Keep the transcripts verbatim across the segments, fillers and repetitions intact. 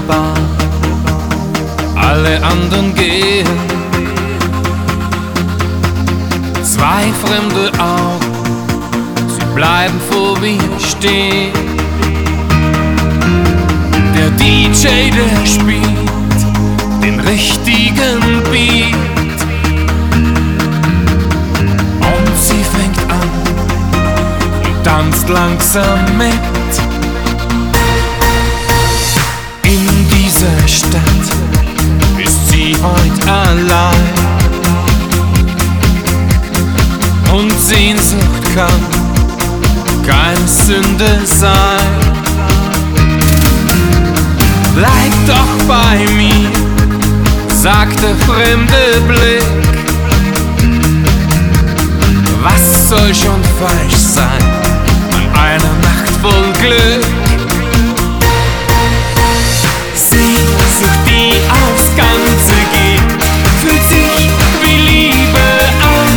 Bahn. Alle anderen gehen, zwei fremde Augen, sie bleiben vor mir stehen. Der D J, der spielt den richtigen Beat und sie fängt an und tanzt langsam mit. In dieser Stadt ist sie heut allein und Sehnsucht kann keine Sünde sein. Bleib doch bei mir, sagt der fremde Blick. Was soll schon falsch sein an einer Nacht voll Glück? Sehnsucht, die aufs Ganze geht, fühlt sich wie Liebe an.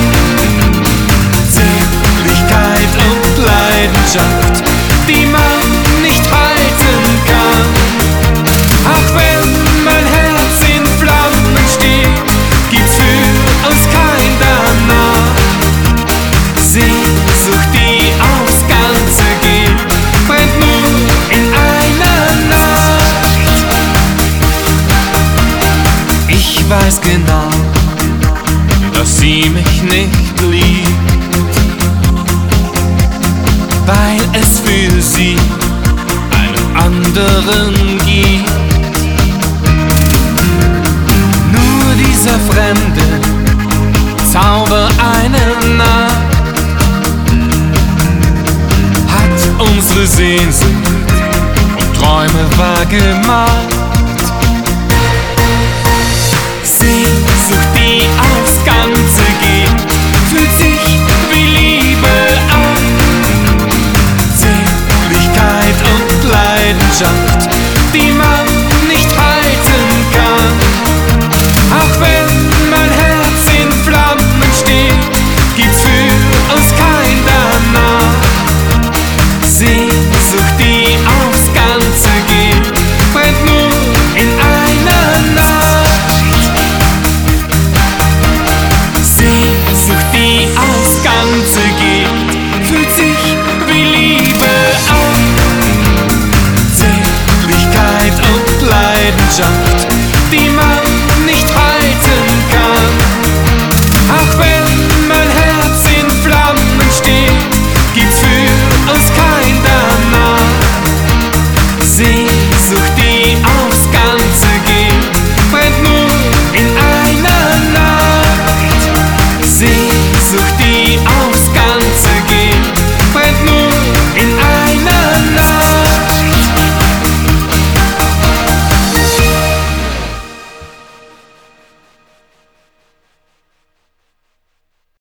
Zärtlichkeit und Leidenschaft, die man nicht halten kann. Auch wenn mein Herz in Flammen steht, gibt's für uns kein Danach. Sehnsucht, die aufs Ganze geht, brennt nur in einer Nacht. Ich weiß genau, dass sie mich nicht liebt, weil es für sie einen anderen gibt. Nur dieser fremde Zauber einer Nacht hat unsere Sehnsucht und Träume wahr gemacht.